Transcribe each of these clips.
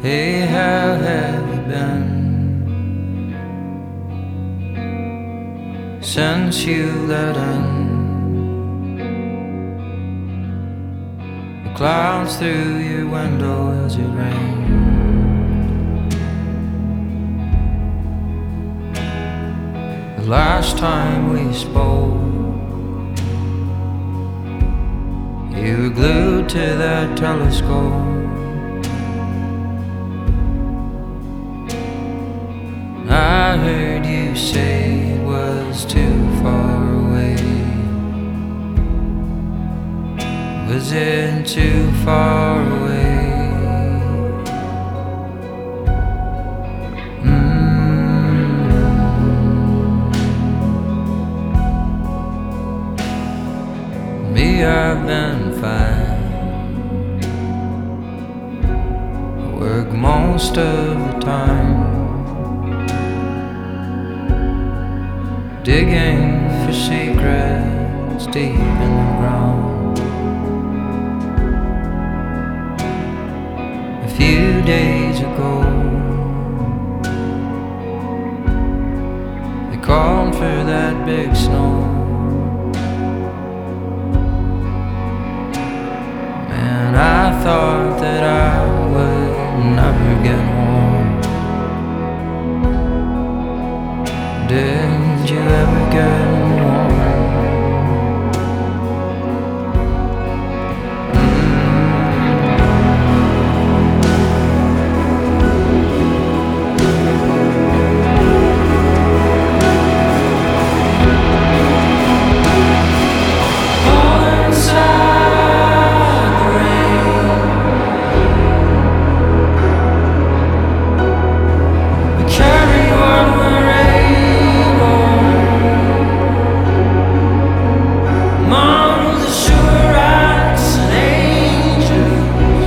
Hey, how have you been since you let in the clouds through your window as it rained? The last time we spoke, you were glued to that telescope. I heard you say it was too far away. Was it too far away? Me, I've been fine. I work most of the time digging for secrets deep in the ground. A few days ago, they called for that big snow. Man, I thought that I would never get warm. Did you ever get warm? Inside the rain, we carry what we're able. Among the Shurites and angels,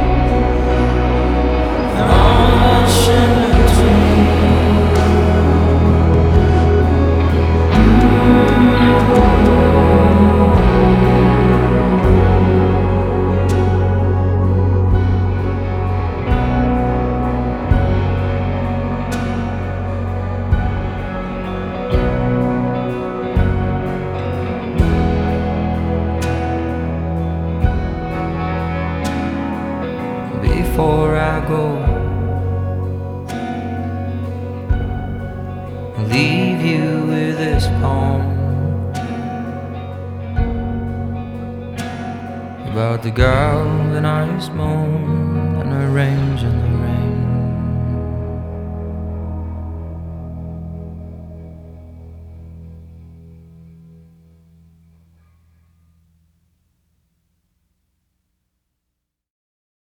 and all that's in between. Before I go, I'll leave you with this poem about the galvanized moon and her range in the rain.